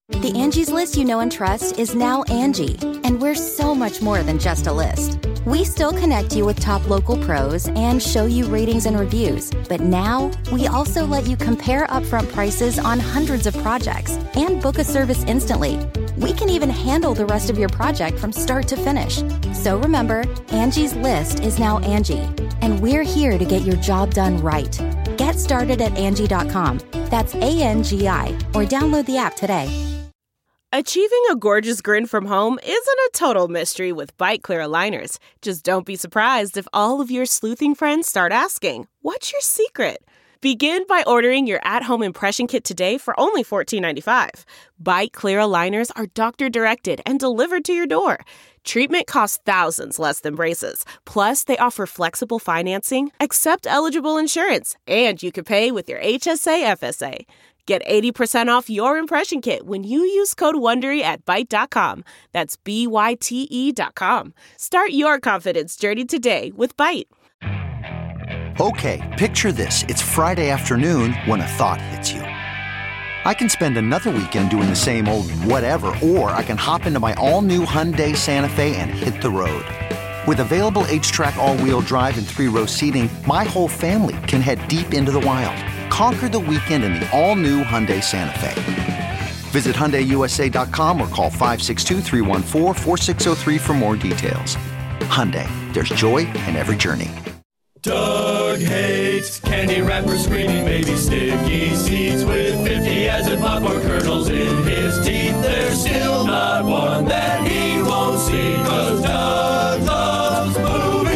The Angie's List you know and trust is now Angie, and we're so much more than just a list. We still connect you with top local pros and show you ratings and reviews, but now we also let you compare upfront prices on hundreds of projects and book a service instantly. We can even handle the rest of your project from start to finish. So remember, Angie's List is now Angie, and we're here to get your job done right. Get started at Angie.com. That's ANGI, or download the app today. Achieving a gorgeous grin from home isn't a total mystery with Byte Clear aligners. Just don't be surprised if all of your sleuthing friends start asking, "What's your secret?" Begin by ordering your at-home impression kit today for only $14.95. Byte Clear aligners are doctor-directed and delivered to your door. Treatment costs thousands less than braces. Plus, they offer flexible financing, accept eligible insurance, and you can pay with your HSA FSA. Get 80% off your impression kit when you use code WONDERY at Byte.com. That's BYTE.com. Start your confidence journey today with Byte. Okay, picture this. It's Friday afternoon when a thought hits you. I can spend another weekend doing the same old whatever, or I can hop into my all-new Hyundai Santa Fe and hit the road. With available H-Track all-wheel drive and 3-row seating, my whole family can head deep into the wild. Conquer the weekend in the all-new Hyundai Santa Fe. Visit HyundaiUSA.com or call 562-314-4603 for more details. Hyundai, there's joy in every journey. Doug hates candy wrappers, screaming baby sticky seeds with 50 acid popcorn kernels in his teeth. There's still not one that he won't see, 'cause Doug loves movies.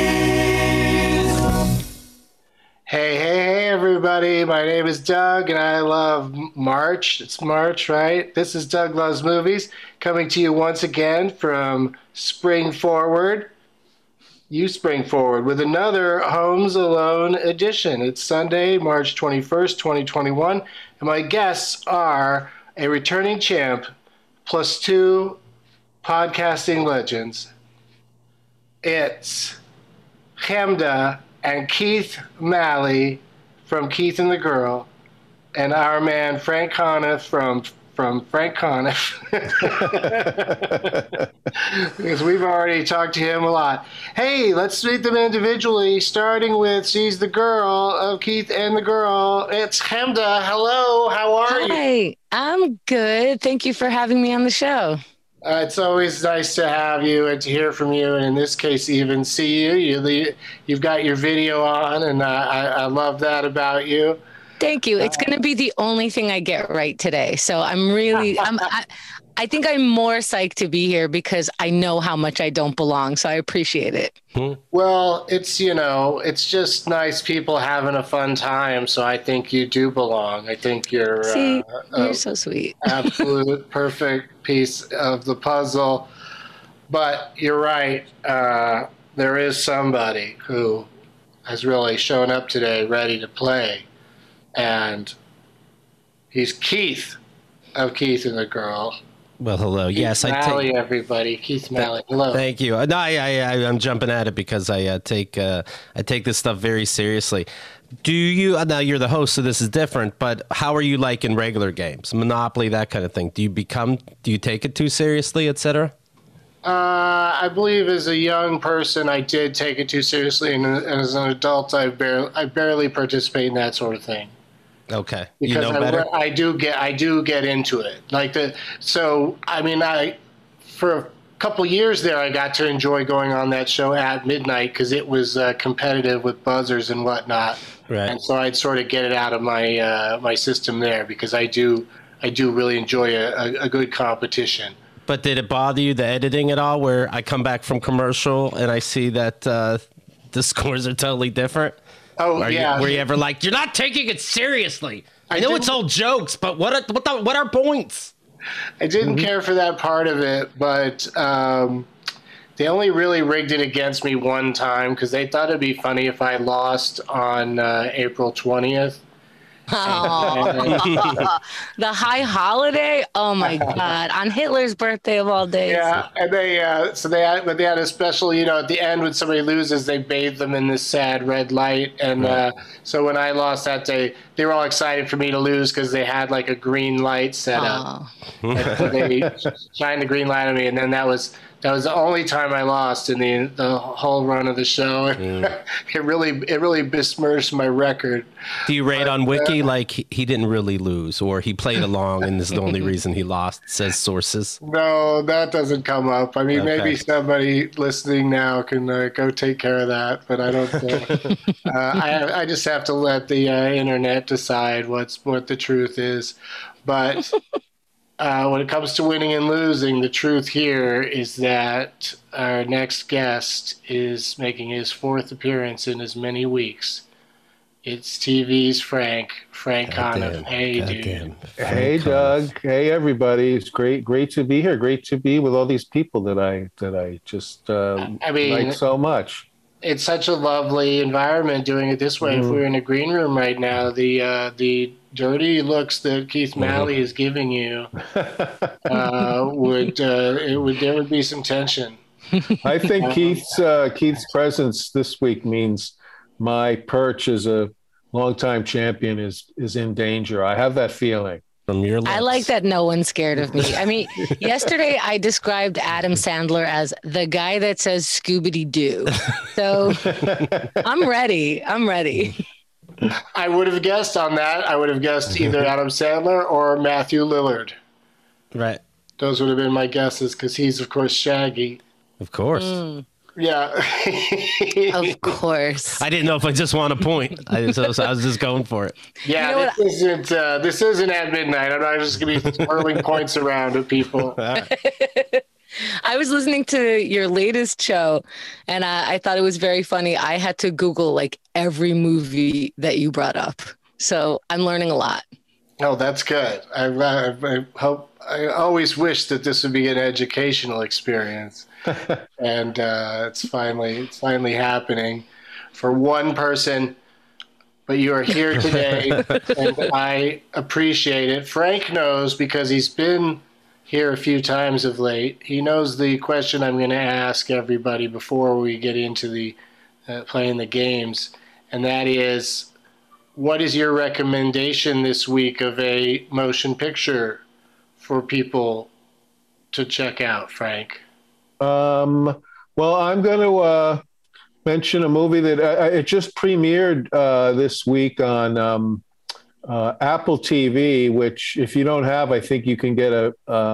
Hey, everybody. My name is Doug, and I love March. It's March, right? This is Doug Loves Movies, coming to you once again from Spring Forward. You spring forward with another Homes Alone edition. It's Sunday, March 21st, 2021, and my guests are a returning champ plus 2 podcasting legends. It's Chemda and Keith Malley from Keith and the Girl, and our man Frank Conniff from Frank Conniff, because we've already talked to him a lot. Hey, let's meet them individually, starting with she's the girl of Keith and the Girl. It's Chemda. Hello, how are you? Hi, I'm good. Thank you for having me on the show. It's always nice to have you and to hear from you, and in this case, even see you. You've got your video on, and I love that about you. Thank you. It's going to be the only thing I get right today. So I'm really, I think I'm more psyched to be here because I know how much I don't belong. So I appreciate it. Well, it's just nice people having a fun time. So I think you do belong. I think you're so sweet. Absolute perfect piece of the puzzle. But you're right. There is somebody who has really shown up today ready to play. And he's Keith of Keith and the Girl. Well, hello. Keith yes, Malley, everybody. Keith Malley. Hello. Thank you. No, I'm jumping at it because I take this stuff very seriously. Do you? Now you're the host, so this is different. But how are you like in regular games, Monopoly, that kind of thing? Do you take it too seriously, etc.? I believe as a young person, I did take it too seriously, and as an adult, I barely participate in that sort of thing. Okay, because you know better. I do get into it. For a couple years there, I got to enjoy going on that show at midnight because it was competitive with buzzers and whatnot. Right. And so I'd sort of get it out of my system there because I do really enjoy a good competition. But did it bother you, the editing at all, where I come back from commercial and I see that the scores are totally different? Oh, yeah. Were you ever like, you're not taking it seriously? I know it's all jokes, but what are points? I didn't care for that part of it, but they only really rigged it against me one time because they thought it'd be funny if I lost on April 20th. Oh, the high holiday. Oh my God. On Hitler's birthday of all days. Yeah, and they had a special, at the end when somebody loses, they bathe them in this sad red light. And so when I lost that day, they were all excited for me to lose because they had like a green light set up. And so they shined the green light on me, and then that was the only time I lost in the whole run of the show. It really besmirched my record. Do you rate on Wiki like he didn't really lose, or he played along and this is the only reason he lost, says sources? No, that doesn't come up. I mean, maybe somebody listening now can go take care of that, but I don't think. I just have to let the internet decide what the truth is. But when it comes to winning and losing, the truth here is that our next guest is making his 4th appearance in as many weeks. It's TV's Frank Conniff. Hey, dude. Hey, Doug. Hey, everybody. It's great to be here. Great to be with all these people that I just like so much. It's such a lovely environment doing it this way. If we were in a green room right now, the dirty looks that Keith Malley is giving you there would be some tension. I think Keith's presence this week means my perch as a longtime champion is in danger. I have that feeling. From your lips. I like that no one's scared of me. I mean, yesterday I described Adam Sandler as the guy that says Scooby-Doo. So I'm ready. I would have guessed on that. I would have guessed either Adam Sandler or Matthew Lillard. Right. Those would have been my guesses because he's, of course, Shaggy. Of course. Yeah. Of course. I didn't know if I just want a point. I was just going for it. Yeah, this isn't at midnight. I'm not just going to be twirling points around at people. I was listening to your latest show, and I thought it was very funny. I had to Google like every movie that you brought up. So I'm learning a lot. Oh, that's good. I hope. I always wish that this would be an educational experience, and it's finally happening for one person. But you are here today, and I appreciate it. Frank knows because he's been here a few times of late. He knows the question I'm going to ask everybody before we get into the playing the games, and that is, what is your recommendation this week of a motion picture for people to check out, Frank? Well, I'm going to mention a movie that it just premiered this week on Apple TV, which if you don't have, I think you can get a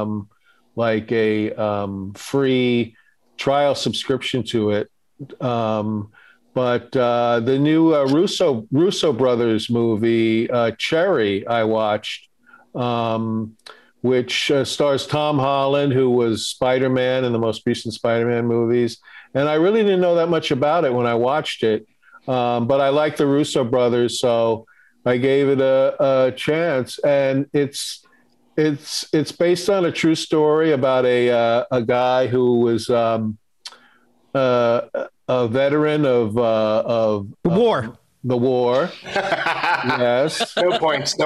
free trial subscription to it. But the new Russo brothers movie, Cherry, I watched, which stars Tom Holland, who was Spider-Man in the most recent Spider-Man movies. And I really didn't know that much about it when I watched it. But I like the Russo brothers, so I gave it a chance. And it's based on a true story about a guy who was a veteran of war. The war. Yes. No points.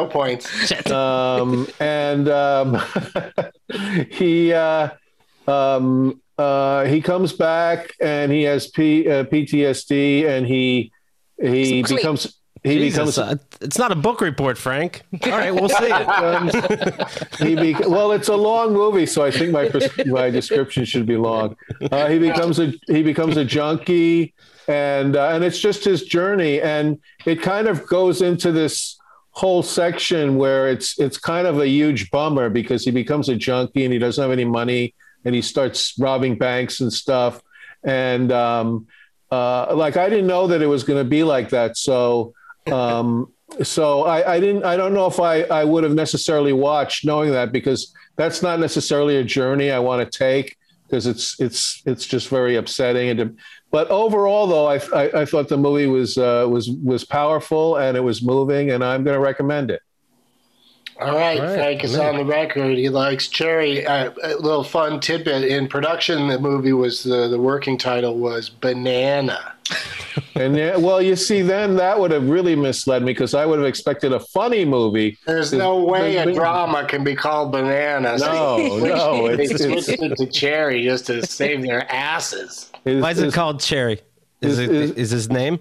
He comes back and he has PTSD, and he becomes. It's not a book report, Frank. All right, we'll see it. Well, it's a long movie, so I think my description should be long. He becomes a junkie, and it's just his journey, and it kind of goes into this whole section where it's kind of a huge bummer because he becomes a junkie and he doesn't have any money, and he starts robbing banks and stuff, and I didn't know that it was going to be like that, so. So I don't know if I would have necessarily watched knowing that, because that's not necessarily a journey I want to take, because it's just very upsetting. But overall, though, I thought the movie was powerful and it was moving, and I'm going to recommend it. All right, Frank is on the record. He likes Cherry. A little fun tidbit in production. The movie was the working title was Banana. And well, you see, then that would have really misled me because I would have expected a funny movie. There's no way a drama can be called Bananas. No, they switched it to Cherry just to save their asses. Why is it called Cherry? Is his name?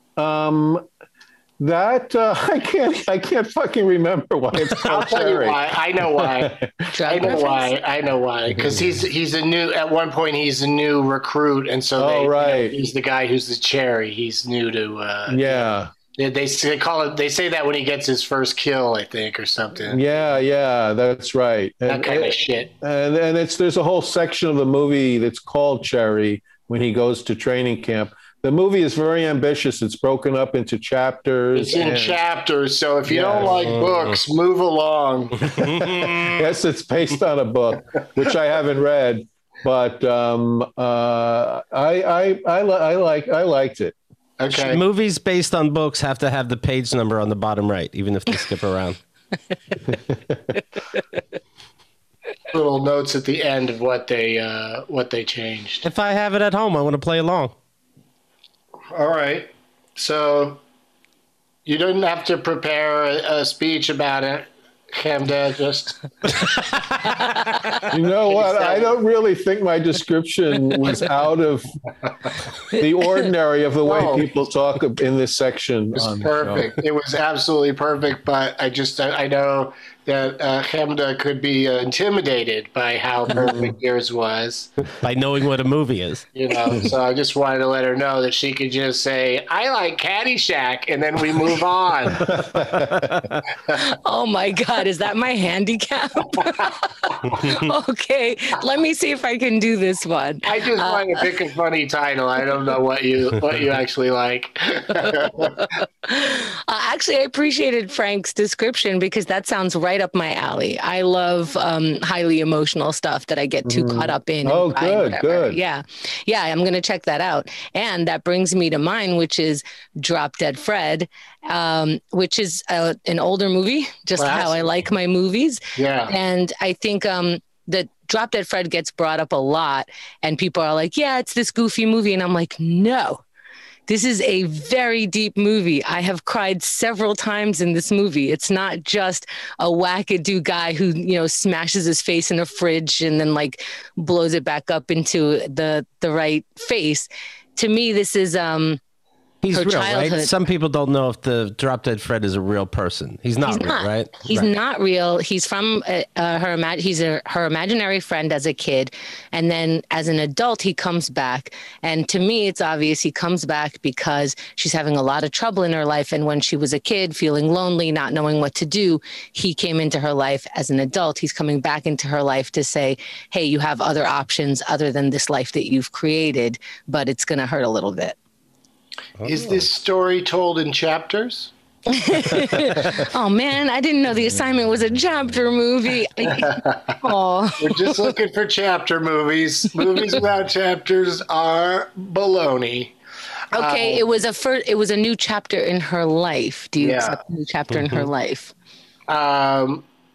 That I can't fucking remember why it's called Cherry. I know why. I know why. Because he's a new. At one point, he's a new recruit, and so he's the guy who's the Cherry. He's new to. They call it. They say that when he gets his first kill, I think, or something. Yeah, that's right. That kind of shit. And there's a whole section of the movie that's called Cherry when he goes to training camp. The movie is very ambitious. It's broken up into chapters. It's in chapters, so if you don't like books, move along. Yes, it's based on a book, which I haven't read, but I liked it. Okay. Movies based on books have to have the page number on the bottom right, even if they skip around. Little notes at the end of what they changed. If I have it at home, I want to play along. All right. So you didn't have to prepare a speech about it, Chemda, just... You know what? I don't really think my description was out of the ordinary of the way people talk in this section. It was perfect. It was absolutely perfect, but I know that Chemda could be intimidated by how perfect yours was. By knowing what a movie is. You know, so I just wanted to let her know that she could just say, I like Caddyshack, and then we move on. Oh my God, is that my handicap? Okay, let me see if I can do this one. I just want to pick a funny title. I don't know what you actually like. Actually, I appreciated Frank's description because that sounds right up my alley. I love highly emotional stuff that I get too caught up in. Oh, good. Yeah, I'm going to check that out. And that brings me to mine, which is Drop Dead Fred, which is an older movie, just how I like my movies. Yeah. And I think that Drop Dead Fred gets brought up a lot, and people are like, yeah, it's this goofy movie. And I'm like, no. This is a very deep movie. I have cried several times in this movie. It's not just a wackadoo guy who, smashes his face in a fridge and then blows it back up into the right face. To me, this is he's her real, childhood. right? Some people don't know if the Drop Dead Fred is a real person. He's not real, right? He's not real. He's from her imaginary friend as a kid. And then as an adult, he comes back. And to me, it's obvious he comes back because she's having a lot of trouble in her life. And when she was a kid, feeling lonely, not knowing what to do, he came into her life as an adult. He's coming back into her life to say, hey, you have other options other than this life that you've created, but it's going to hurt a little bit. Is this story told in chapters? Oh, man, I didn't know the assignment was a chapter movie. Oh. We're just looking for chapter movies. Movies without chapters are baloney. Okay, it was a new chapter in her life. Do you accept a new chapter in her life? That's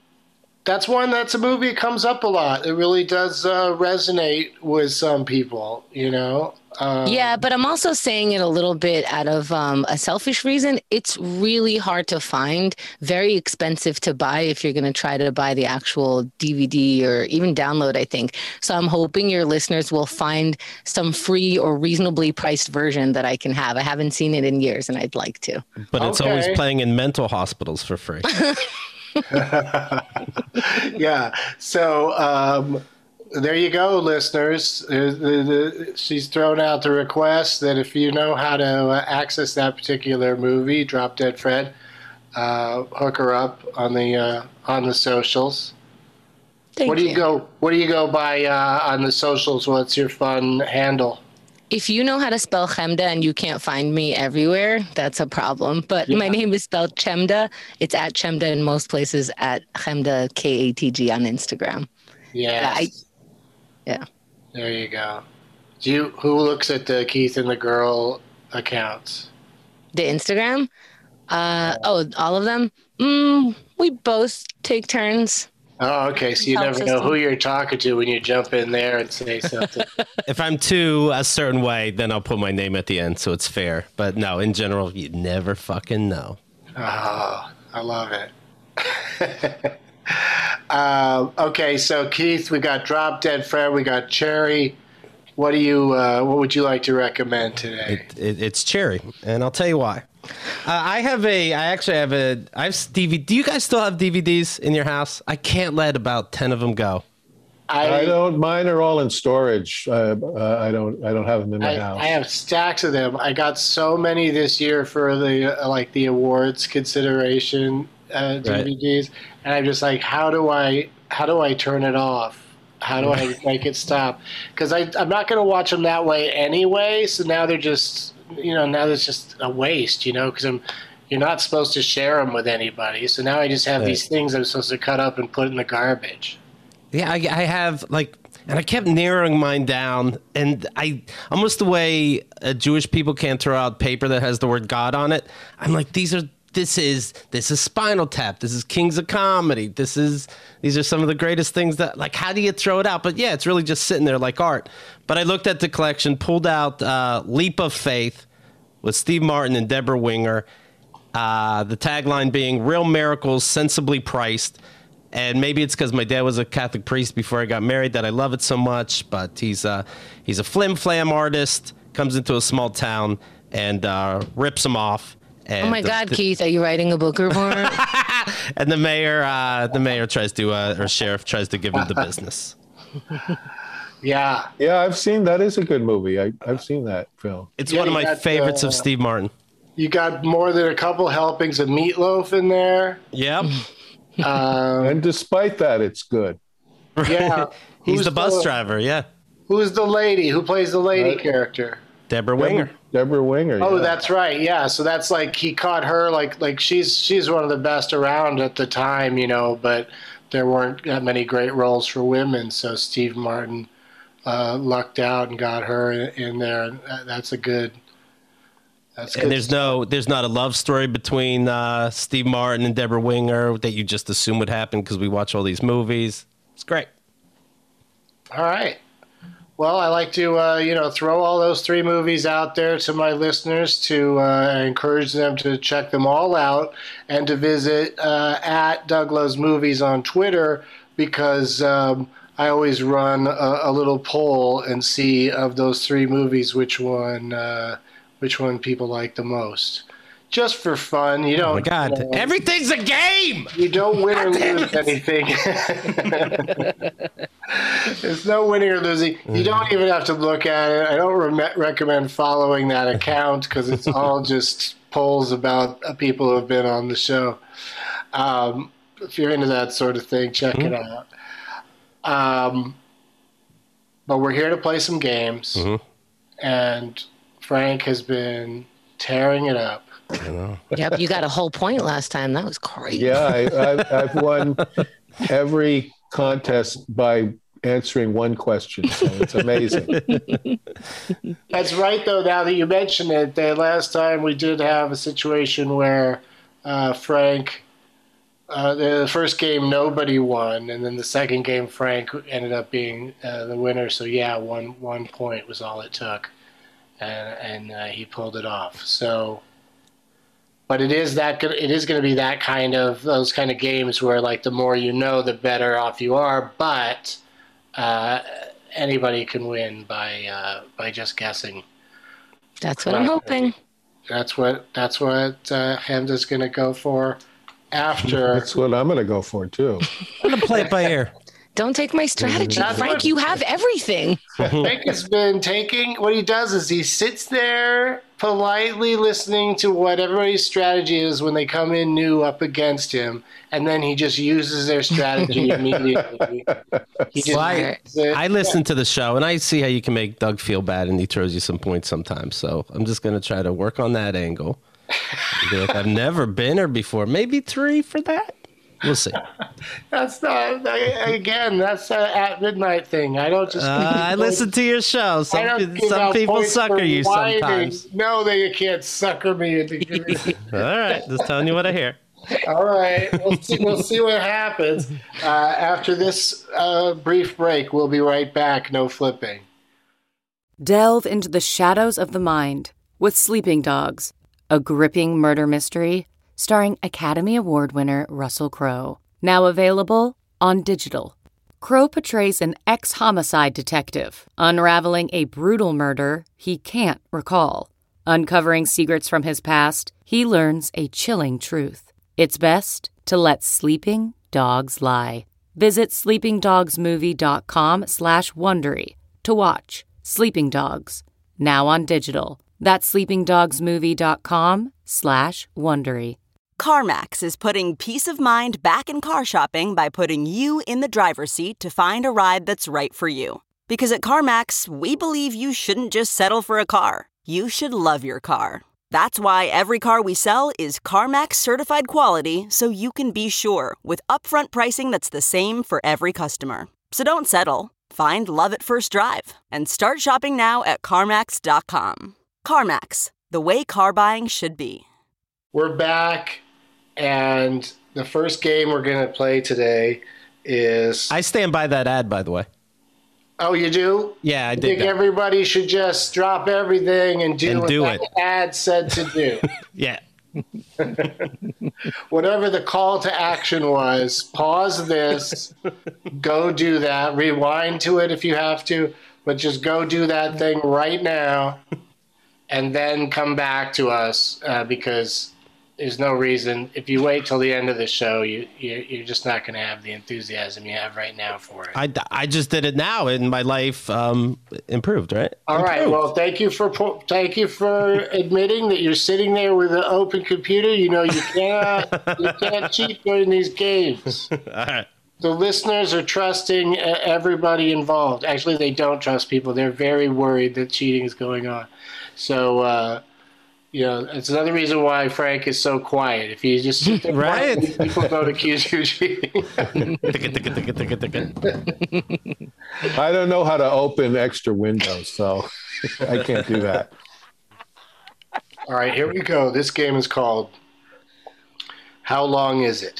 a movie that comes up a lot. It really does resonate with some people, Yeah, but I'm also saying it a little bit out of a selfish reason. It's really hard to find, very expensive to buy if you're going to try to buy the actual DVD or even download, I think. So I'm hoping your listeners will find some free or reasonably priced version that I can have. I haven't seen it in years and I'd like to. But it's always playing in mental hospitals for free. Yeah. So there you go, listeners. She's thrown out the request that if you know how to access that particular movie, Drop Dead Fred, hook her up on the socials. What do you go by on the socials? What's your fun handle? If you know how to spell Chemda and you can't find me everywhere, that's a problem. But my name is spelled Chemda. It's at Chemda in most places, at Chemda, Katg on Instagram. Yes. Yeah. There you go. Who looks at the Keith and the Girl accounts? The Instagram? All of them? We both take turns. Oh, okay. So you never know who you're talking to when you jump in there and say something. If I'm too a certain way, then I'll put my name at the end, so it's fair. But no, in general, you never fucking know. Oh, I love it. Okay, so Keith, we got Drop Dead Fred, we got Cherry. What would you like to recommend today? It's Cherry, and I'll tell you why. I have DVD. Do you guys still have DVDs in your house? I can't let about 10 of them go. I don't. Mine are all in storage. I don't have them in my house. I have stacks of them. I got so many this year for the awards consideration DVDs, and I'm just like, how do I turn it off? How do I make it stop? Because I'm not going to watch them that way anyway. So now they're just, now it's just a waste, because you're not supposed to share them with anybody. So now I just have these things I'm supposed to cut up and put in the garbage. Yeah, I have and I kept narrowing mine down, and I almost the way Jewish people can't throw out paper that has the word God on it. I'm like, this is Spinal Tap. This is Kings of Comedy. These are some of the greatest things that, like, how do you throw it out? But yeah, it's really just sitting there like art. But I looked at the collection, pulled out Leap of Faith with Steve Martin and Deborah Winger. The tagline being real miracles, sensibly priced. And maybe it's because my dad was a Catholic priest before I got married that I love it so much. But he's a flim-flam artist, comes into a small town and rips them off. And oh my God, Keith, are you writing a book report? And the mayor tries to, or sheriff tries to give him the business. Yeah. Yeah, I've seen that. Is a good movie. I've seen that film. It's one of my favorites of Steve Martin. You got more than a couple helpings of meatloaf in there. Yep. And despite that, it's good. Yeah. He's the bus driver, yeah. Who's the lady? Who plays the lady character? Deborah Winger. Deborah Winger. Oh, yeah. That's right. Yeah. So that's like he caught her like she's one of the best around at the time, but there weren't that many great roles for women. So Steve Martin lucked out and got her in there. And that's good. And there's not a love story between Steve Martin and Deborah Winger that you just assume would happen because we watch all these movies. It's great. All right. Well, I like to, throw all those 3 movies out there to my listeners to encourage them to check them all out and to visit at Doug Loves Movies on Twitter because I always run a little poll and see of those 3 movies which one people like the most. Just for fun. You don't. Oh my God! Everything's a game. You don't win or lose anything. There's no winning or losing. You don't even have to look at it. I don't recommend following that account because it's all just polls about people who have been on the show. If you're into that sort of thing, check it out. But we're here to play some games, and Frank has been tearing it up. I know. Yep, you got a whole point last time. That was great. Yeah, I've won every contest by answering one question, so it's amazing. That's right, though, now that you mention it, the last time we did have a situation where Frank, the first game, nobody won, and then the second game, Frank ended up being the winner, so yeah, one point was all it took, and he pulled it off, so... But it is going to be those kind of games where, like, the more you know, the better off you are. But anybody can win by just guessing. That's what I'm hoping. That's what Hemda's going to go for after. That's what I'm going to go for too. I'm going to play it by ear. Don't take my strategy, Frank. You have everything. Frank has been taking. What he does is he sits there politely listening to what everybody's strategy is when they come in new up against him, and then he just uses their strategy immediately. I listen to the show, and I see how you can make Doug feel bad, and he throws you some points sometimes. So I'm just going to try to work on that angle. I've never been here before. Maybe 3 for that. We'll see. That's not, again, that's an at midnight thing. I don't just. I listen to your show. Some people sucker you sometimes. No, they can't sucker me. All right, just telling you what I hear. All right, we'll see what happens. After this brief break, we'll be right back. No flipping. Delve into the shadows of the mind with Sleeping Dogs, a gripping murder mystery starring Academy Award winner Russell Crowe. Now available on digital. Crowe portrays an ex-homicide detective unraveling a brutal murder he can't recall. Uncovering secrets from his past, he learns a chilling truth. It's best to let sleeping dogs lie. Visit sleepingdogsmovie.com/Wondery to watch Sleeping Dogs, now on digital. That's sleepingdogsmovie.com/Wondery. CarMax is putting peace of mind back in car shopping by putting you in the driver's seat to find a ride that's right for you. Because at CarMax, we believe you shouldn't just settle for a car. You should love your car. That's why every car we sell is CarMax certified quality, so you can be sure with upfront pricing that's the same for every customer. So don't settle. Find love at first drive and start shopping now at CarMax.com. CarMax, the way car buying should be. We're back, and the first game we're going to play today is... I stand by that ad, by the way. Oh, you do? Yeah, I did. I think everybody should just drop everything and do what that ad said to do. Yeah. Whatever the call to action was, pause this, go do that, rewind to it if you have to, but just go do that thing right now and then come back to us because there's no reason. If you wait till the end of the show, you're just not going to have the enthusiasm you have right now for it. I just did it now, and my life improved. Right. All right. Well, thank you for admitting that you're sitting there with an open computer. You know you can't cheat during these games. All right. The listeners are trusting everybody involved. Actually, they don't trust people. They're very worried that cheating is going on. So. It's another reason why Frank is so quiet. If you just sit there, right, people don't accuse you of cheating. I don't know how to open extra windows, so I can't do that. All right, here we go. This game is called How Long Is It?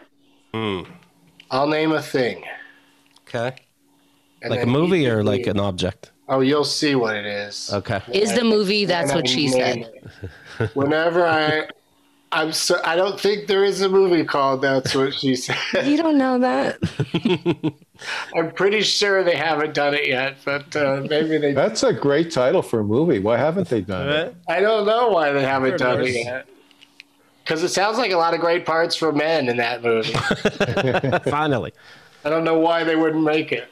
I'll name a thing. Okay. Like a movie or like an object? Oh, you'll see what it is. Okay. Is the movie That's What She Said? Whenever I don't think there is a movie called That's What She Said. You don't know that? I'm pretty sure they haven't done it yet, but maybe they. That's a great title for a movie. Why haven't they done it? I don't know why they haven't done it yet. Because it sounds like a lot of great parts for men in that movie. Finally. I don't know why they wouldn't make it.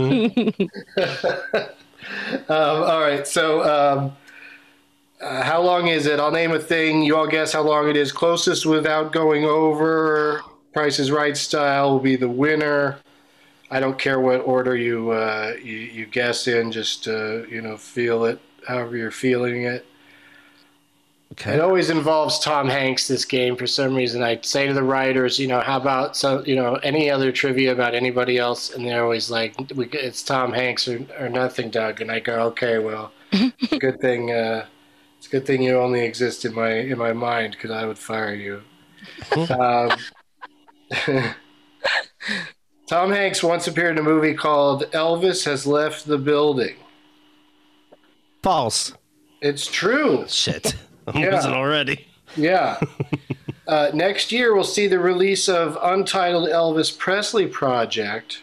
All right, so how long is it? I'll name a thing. You all guess how long it is. Closest without going over. Price is Right style will be the winner. I don't care what order you guess in. Just feel it however you're feeling it. Okay. It always involves Tom Hanks, this game, for some reason. I say to the writers, how about any other trivia about anybody else? And they're always like, it's Tom Hanks or nothing, Doug. And I go, okay, well, it's a good thing you only exist in my mind because I would fire you. Tom Hanks once appeared in a movie called Elvis Has Left the Building. False. It's true. Shit. I'm losing already. Yeah. Next year, we'll see the release of Untitled Elvis Presley Project,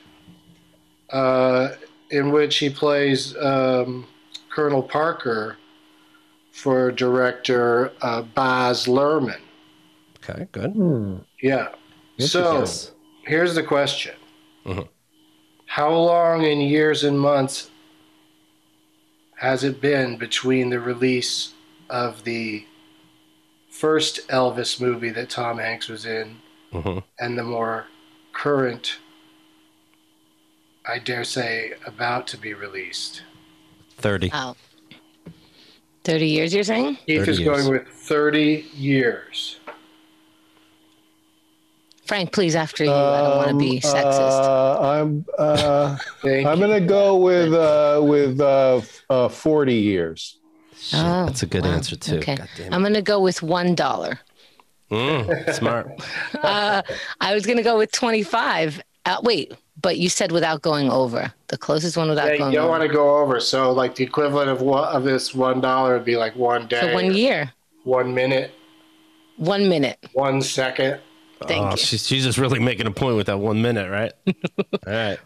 in which he plays Colonel Parker for director Baz Luhrmann. Okay, good. Yeah. So, here's the question. Mm-hmm. How long in years and months has it been between the release of the first Elvis movie that Tom Hanks was in and the more current, I dare say, about to be released? 30. Oh. 30 years, you're saying? Keith is going with 30 years. Frank, please, after you. I don't want to be sexist. I'm going to go with 40 years. Oh, that's a good answer too. Okay. I'm going to go with $1. Smart. I was going to go with 25. Wait, but you said without going over. The closest one without Yeah, going you don't over. want to go over. So, like, the equivalent of this $1 would be like 1 day. So 1 year. 1 minute. 1 minute. 1 second. Thank you. She's just really making a point with that 1 minute, right? All right.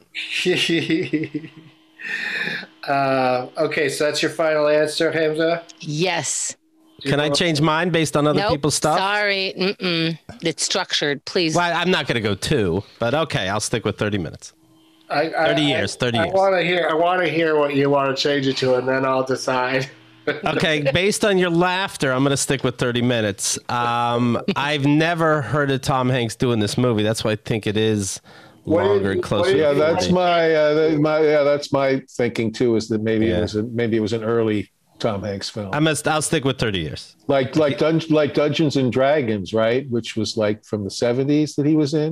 Okay, so that's your final answer, Hamza? Yes. Can I change mine based on other Nope. people's stuff? Sorry. It's structured. Please. Well, I'm not going to go 2, but okay, I'll stick with 30 minutes. 30 years. I want to hear what you want to change it to, and then I'll decide. Okay, based on your laughter, I'm going to stick with 30 minutes. I've never heard of Tom Hanks doing this movie. That's why I think it is longer and closer. Yeah, that's that's my thinking too. Is that maybe it was an early Tom Hanks film. I'll stick with 30 years. Like Dungeons and Dragons, right? Which was like from the 70s that he was in.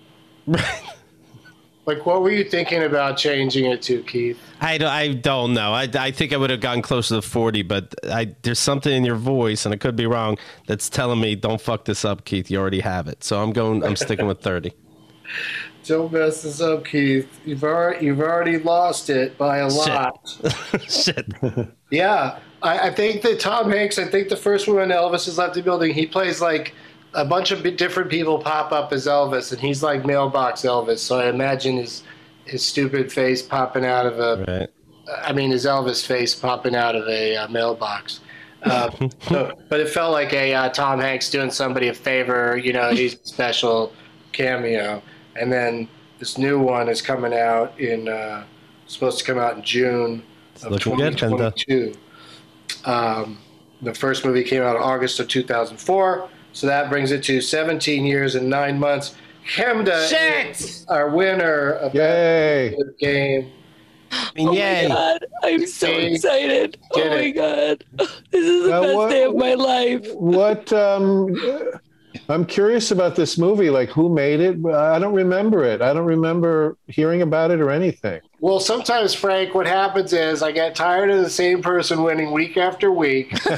Like, what were you thinking about changing it to, Keith? I don't know. I think I would have gone closer to 40, but there's something in your voice, and I could be wrong, that's telling me don't fuck this up, Keith. You already have it. So I'm sticking with 30. Don't mess this up, Keith. You've already lost it by a lot. Shit. Yeah, I think that Tom Hanks. I think the first one when Elvis has left the building, he plays like a bunch of different people pop up as Elvis, and he's like mailbox Elvis. So I imagine his stupid face popping out of a. Right. I mean, his Elvis face popping out of a mailbox. But it felt like a Tom Hanks doing somebody a favor. You know, he's a special cameo. And then this new one is coming out supposed to come out in June of 2022. The first movie came out in August of 2004. So that brings it to 17 years and 9 months. Hamda is our winner of Yay. the game. Yay. Oh my God, I'm so excited. Did Oh my it. God. This is the best day of my life. What I'm curious about this movie. Like, who made it? I don't remember it. I don't remember hearing about it or anything. Well, sometimes, Frank, what happens is I get tired of the same person winning week after week. So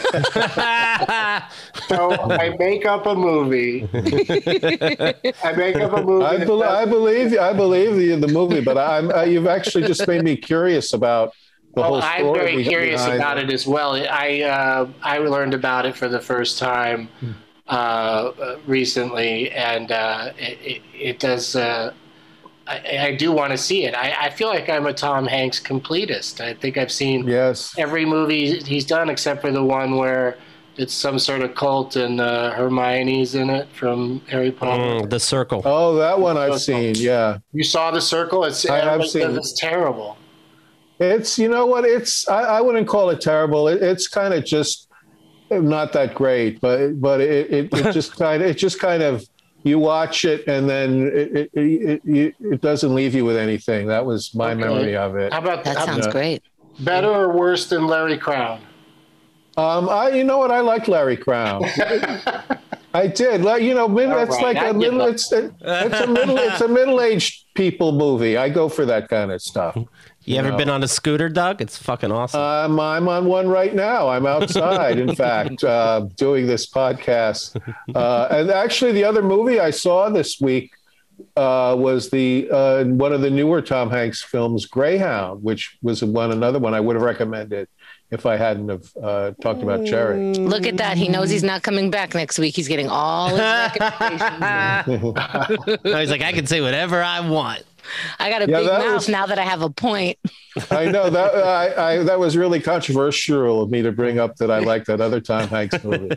I make up a movie. I believe the movie, but you've actually just made me curious about the whole story. I'm very curious about it as well. I learned about it for the first time recently, and it does. I do want to see it. I feel like I'm a Tom Hanks completist. I think I've seen every movie he's done except for the one where it's some sort of cult and Hermione's in it from Harry Potter. The Circle. Oh, that one I've seen. Yeah, you saw The Circle? I have seen. It's terrible. It's I wouldn't call it terrible. It's kind of just not that great, but it just kind of. You watch it and then it doesn't leave you with anything. That was my memory of it. How about That sounds great. Better or worse than Larry Crown? You know what? I like Larry Crown. I did. It's like a middle. It's a middle-aged people movie. I go for that kind of stuff. You ever been on a scooter, Doug? It's fucking awesome. I'm on one right now. I'm outside, in fact, doing this podcast. And actually, the other movie I saw this week was one of the newer Tom Hanks films, Greyhound, which was another one I would have recommended if I hadn't have talked about Cherry. Look at that. He knows he's not coming back next week. He's getting all his recommendations. He's like, I can say whatever I want. I got a big mouth now that I have a point. I know that that was really controversial of me to bring up that I like that other Tom Hanks movie.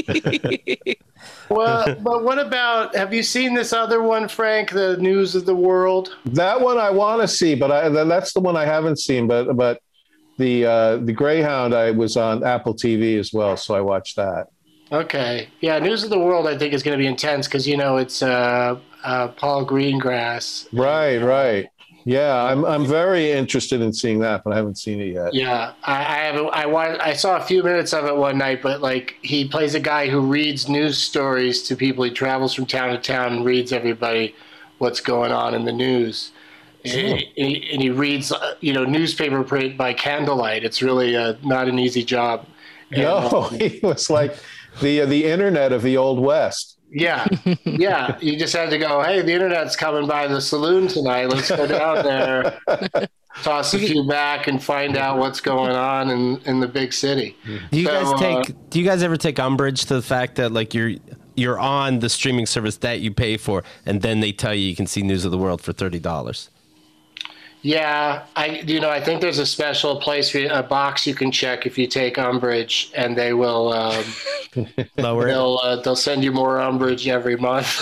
Well, but what about, have you seen this other one, Frank, The News of the World? That one I want to see, but that's the one I haven't seen. But the Greyhound I was on Apple TV as well, so I watched that. Okay. Yeah, News of the World I think is going to be intense because, it's Paul Greengrass. Right. Yeah, I'm very interested in seeing that, but I haven't seen it yet. Yeah, I saw a few minutes of it one night, but like he plays a guy who reads news stories to people. He travels from town to town and reads everybody what's going on in the news. And he reads, newspaper print by candlelight. It's really not an easy job. No, he was like the internet of the Old West. Yeah. Yeah. You just had to go, hey, the internet's coming by the saloon tonight. Let's go down there, toss a few back, and find out what's going on in the big city. Do you guys ever take umbrage to the fact that like you're on the streaming service that you pay for, and then they tell you can see News of the World for $30? Yeah, I think there's a special place, a box you can check if you take umbrage, and they will lower it. They'll send you more umbrage every month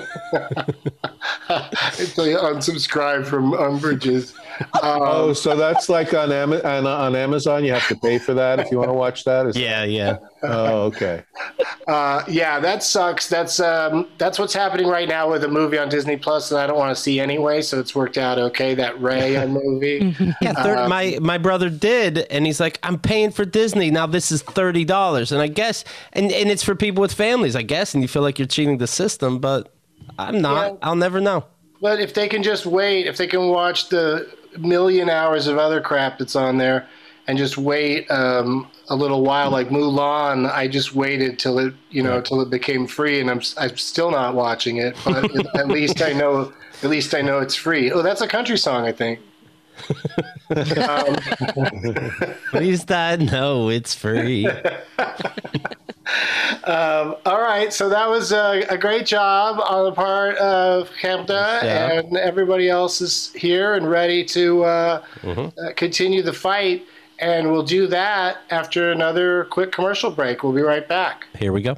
until you unsubscribe from umbrages. So that's like on Amazon. You have to pay for that if you want to watch that. Yeah. Oh, okay. Yeah, that sucks. That's what's happening right now with a movie on Disney Plus that I don't want to see anyway. So it's worked out okay. That Ray movie. Yeah, my brother did, and he's like, I'm paying for Disney now. This is $30, and I guess, and it's for people with families, I guess. And you feel like you're cheating the system, but I'm not. Yeah. I'll never know. But if they can just wait, if they can watch the million hours of other crap that's on there and just wait a little while, like Mulan, I just waited till it became free, and I'm still not watching it, but at least I know it's free. Oh, that's a country song, I think. At least I know it's free. All right, so that was a great job on the part of Chemda, and everybody else is here and ready to continue the fight, and we'll do that after another quick commercial break. We'll be right back. Here we go.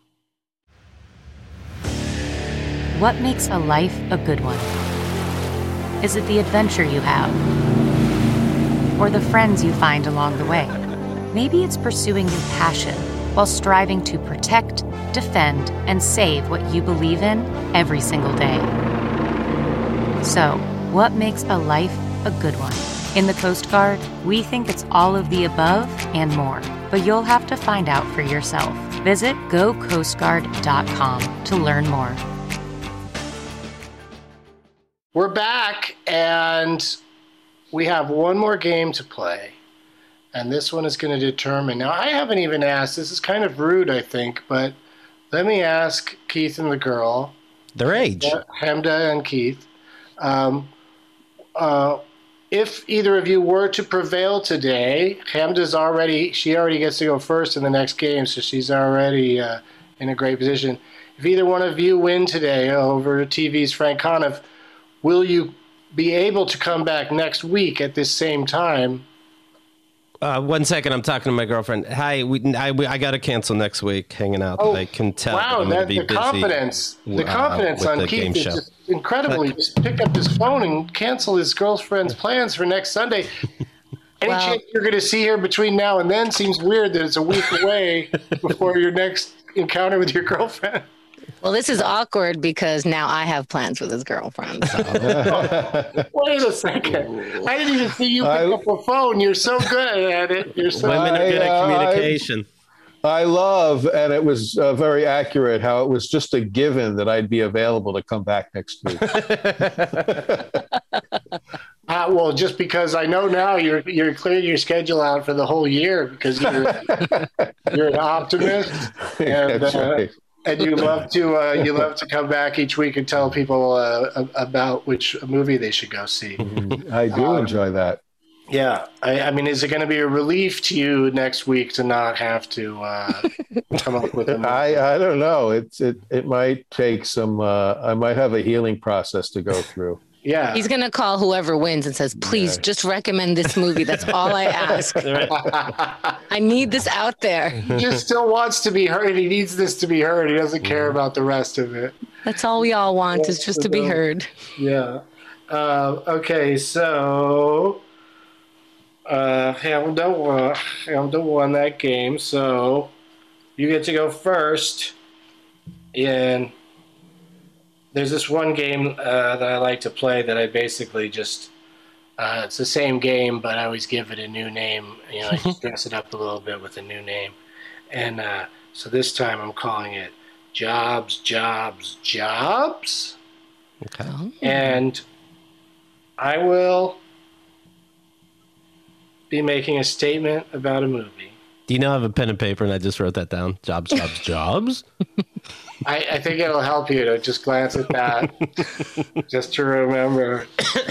What makes a life a good one? Is it the adventure you have? Or the friends you find along the way? Maybe it's pursuing your passion while striving to protect, defend, and save what you believe in every single day. So, what makes a life a good one? In the Coast Guard, we think it's all of the above and more, but you'll have to find out for yourself. Visit gocoastguard.com to learn more. We're back, and we have one more game to play. And this one is going to determine. Now, I haven't even asked. This is kind of rude, I think, but let me ask Keith and the girl. Their age. Chemda and Keith. If either of you were to prevail today, Chemda's already gets to go first in the next game, so she's already in a great position. If either one of you win today over TV's Frank Conniff, will you be able to come back next week at this same time? 1 second, I'm talking to my girlfriend. Hi, I got to cancel next week. Hanging out. Oh, I can tell. Wow, the confidence on Keith is just incredible. He just picked up his phone and canceled his girlfriend's plans for next Sunday. Any chance you're going to see her between now and then? Seems weird that it's a week away before your next encounter with your girlfriend. Well, this is awkward because now I have plans with his girlfriend. So. Wait a second. I didn't even see you pick up a phone. You're so good at it. Women are good at communication. I love, and it was very accurate, how it was just a given that I'd be available to come back next week. Well, just because I know now you're clearing your schedule out for the whole year because you're an optimist. And, That's right. And you love to come back each week and tell people about which movie they should go see. I do enjoy that. Yeah, I mean, is it going to be a relief to you next week to not have to come up with a movie? I don't know. It might take some. I might have a healing process to go through. Yeah, he's gonna call whoever wins and says, "Please, just recommend this movie. That's all I ask. I need this out there." He just still wants to be heard. He needs this to be heard. He doesn't care about the rest of it. That's all we all want is just to be heard. Yeah. Okay, so Chemda won that game, so you get to go first. And there's this one game that I like to play that I basically just it's the same game, but I always give it a new name. I just dress it up a little bit with a new name. And so this time I'm calling it Jobs, Jobs, Jobs. Okay. And I will be making a statement about a movie. Do you now have a pen and paper? And I just wrote that down. Jobs, jobs, jobs. I think it'll help you to just glance at that, just to remember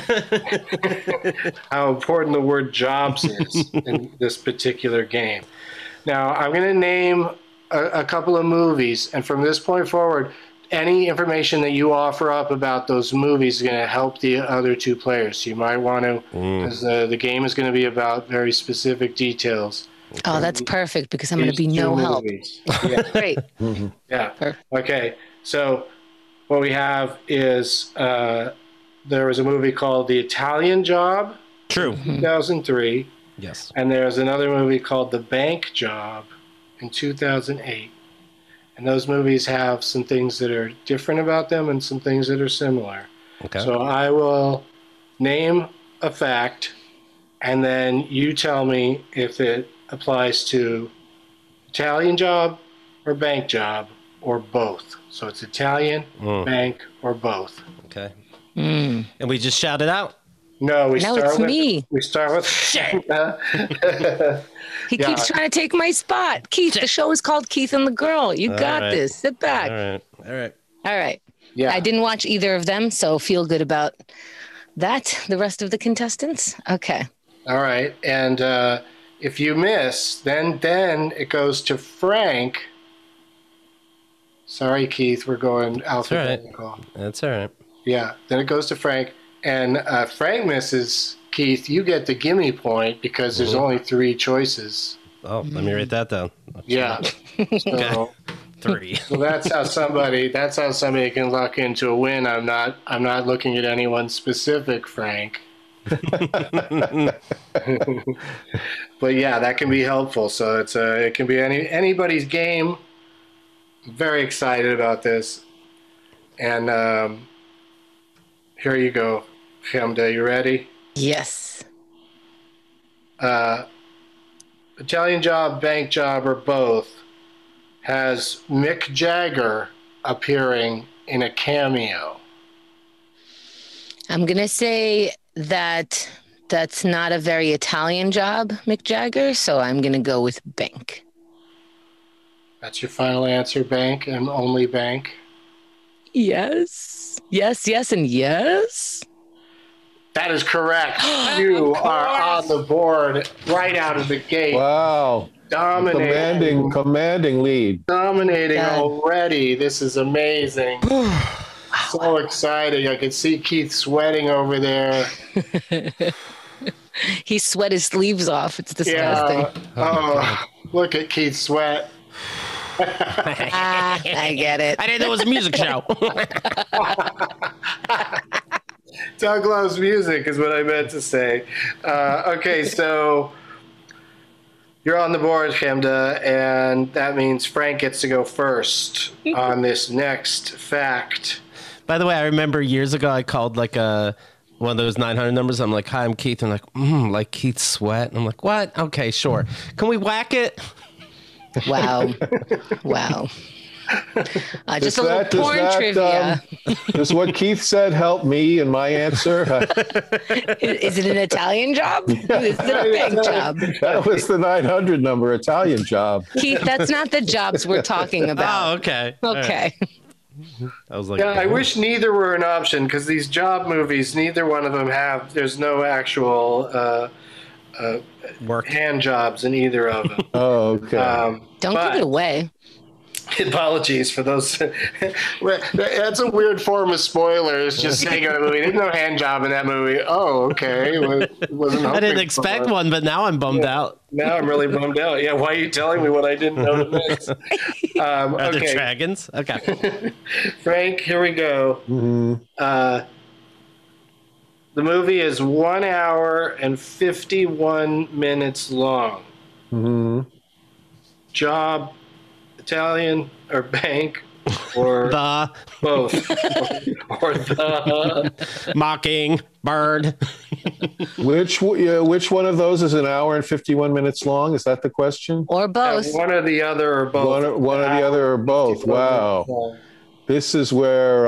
how important the word jobs is in this particular game. Now, I'm going to name a couple of movies, and from this point forward, any information that you offer up about those movies is going to help the other two players. So you might want to, because the game is going to be about very specific details. Oh, that's perfect because I'm going to be no help. Yeah. Great. Yeah. Perfect. Okay. So what we have is there was a movie called The Italian Job. True. 2003. Yes. And there's another movie called The Bank Job in 2008. And those movies have some things that are different about them and some things that are similar. Okay. So I will name a fact, and then you tell me if it applies to Italian Job or Bank Job or both. So it's Italian, bank, or both. Okay. And we just shout it out? No, Now it's me. We start with He keeps trying to take my spot. Keith, the show is called Keith and the Girl. You got right. this. Sit back. All right. All right. Yeah. I didn't watch either of them, so feel good about that. The rest of the contestants? Okay. All right. And if you miss, then it goes to Frank. Sorry, Keith, we're going alphabetical. That's all right. Yeah. Then it goes to Frank. And Frank misses, Keith, you get the gimme point because there's only 3 choices. Oh, let me write that down. Yeah. So, 3. so that's how somebody can luck into a win. I'm not looking at anyone specific, Frank. But yeah, that can be helpful. So it can be anybody's game. I'm very excited about this. And here you go, Chemda. You ready? Yes. Italian Job, Bank Job, or both has Mick Jagger appearing in a cameo. I'm going to say that that's not a very Italian job, Mick Jagger, so I'm going to go with Bank. That's your final answer, Bank, and only Bank? Yes. Yes, yes, and yes. That is correct. You are on the board right out of the gate. Wow. Dominating. Commanding lead. Dominating already. This is amazing. So excited. I can see Keith sweating over there. He sweat his sleeves off. It's disgusting. Yeah. Oh, look at Keith sweat. I get it. I didn't know it was a music show. Doug loves music is what I meant to say. Okay, so you're on the board, Chemda, and that means Frank gets to go first on this next fact. By the way, I remember years ago I called like one of those 900 numbers. I'm like, "Hi, I'm Keith." And I'm like Keith Sweat. And I'm like, "What? Okay, sure. Can we whack it?" Wow. Wow. Just a little porn trivia. Does what Keith said help me in my answer? Is it an Italian job? Is it a bank job? That was the 900 number, Italian Job. Keith, that's not the jobs we're talking about. Oh, okay. Okay. I was like, Yeah, I wish neither were an option because these job movies, neither one of them there's no actual work hand jobs in either of them. Oh, okay. Don't give it away. Apologies for those. That's a weird form of spoilers. Just saying a movie. There's no hand job in that movie. Oh, okay. I didn't expect one, but now I'm bummed out. Now I'm really bummed out. Yeah, why are you telling me what I didn't know to miss? Are there Okay, dragons? Okay. Frank, here we go. Mm-hmm. The movie is 1 hour and 51 minutes long. Mm-hmm. Job, Italian or bank or The both or the mocking bird. Which one of those is an hour and 51 minutes long? Is that the question? Or both. one or the other or both. One or the other or both. Wow. This is where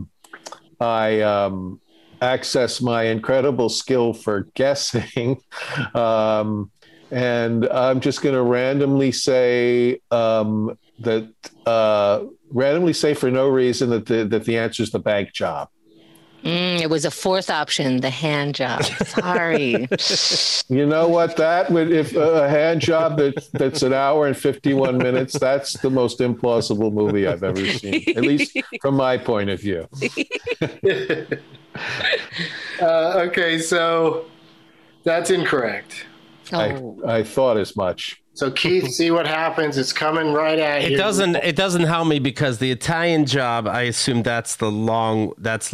I access my incredible skill for guessing. And I'm just going to randomly say randomly say for no reason that the answer is the bank job. It was a fourth option, the hand job. Sorry. You know what? That would, if a hand job that's an hour and 51 minutes, that's the most implausible movie I've ever seen, at least from my point of view. Okay, so that's incorrect. Oh. I thought as much. So Keith, see what happens. It's coming right at you. It doesn't help me because the Italian job, I assume that's long.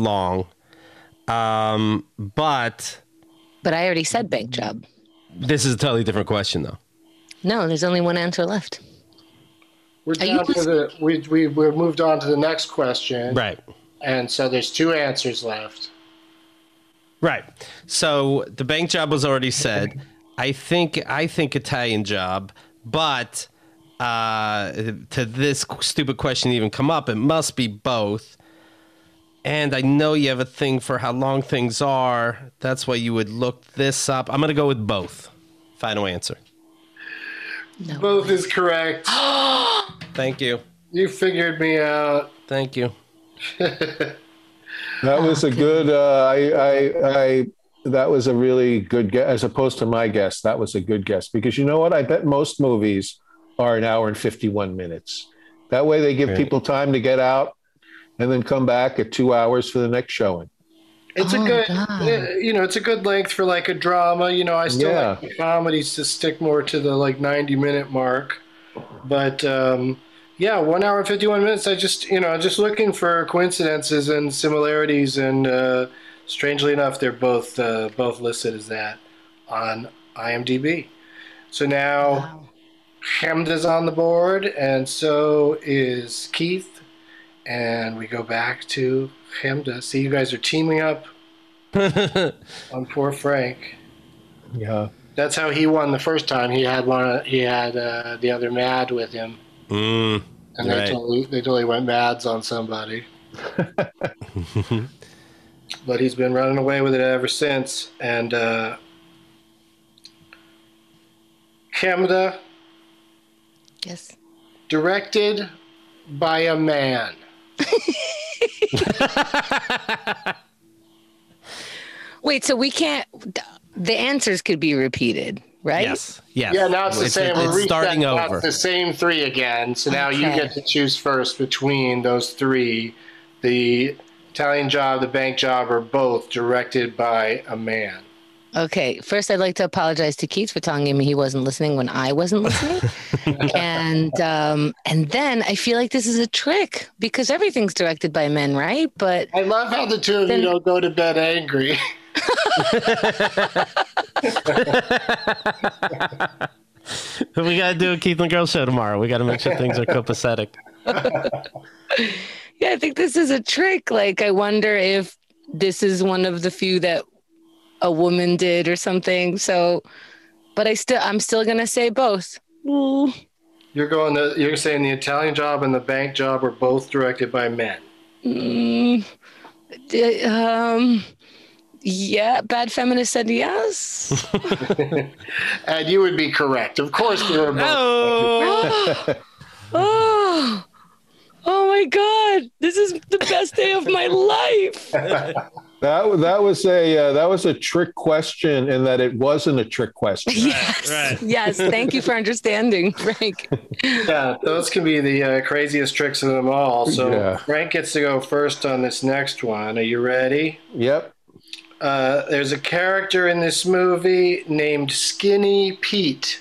But I already said bank job. This is a totally different question, though. No, there's only one answer left. We're down to we've moved on to the next question. Right. And so there's two answers left. Right. So the bank job was already said. I think Italian job, but to this stupid question even come up, it must be both. And I know you have a thing for how long things are. That's why you would look this up. I'm going to go with both. Final answer. No. Both is correct. Thank you. You figured me out. Thank you. That was a good. That was a really good guess, as opposed to my guess. That was a good guess because you know what? I bet most movies are an hour and 51 minutes. That way, they give people time to get out and then come back at 2 hours for the next showing. It's it's a good length for like a drama. You know, I still like the comedies to stick more to the like 90-minute mark. But 1 hour and 51 minutes. I just looking for coincidences and similarities, and strangely enough, they're both listed as that on IMDb. So now Hamda's on the board, and so is Keith. And we go back to Hamda. See, you guys are teaming up on poor Frank. Yeah, that's how he won the first time. He had the other Mad with him, and they totally went Mads on somebody. But he's been running away with it ever since. And Hamda, yes, directed by a man. Wait, so we can't. The answers could be repeated, right? Yes. Yeah, now it's the same. It's starting over. It's the same three again. So now you get to choose first between those three. The Italian job, the bank job, are both directed by a man. Okay, first I'd like to apologize to Keith for telling him he wasn't listening when I wasn't listening. And then I feel like this is a trick because everything's directed by men, right? But I love how the two of you don't go to bed angry. We got to do a Keith and Girl show tomorrow. We got to make sure things are copacetic. Yeah, I think this is a trick. Like, I wonder if this is one of the few that a woman did or something. So, but I'm still gonna say both. Ooh. You're saying the Italian job and the bank job are both directed by men. Yeah, Bad Feminist said yes. And you would be correct. Of course they were both. Oh my God! This is the best day of my life. That was a trick question, in that it wasn't a trick question. Yes, right. Yes. Thank you for understanding, Frank. Yeah, those can be the craziest tricks of them all. So Frank gets to go first on this next one. Are you ready? Yep. There's a character in this movie named Skinny Pete.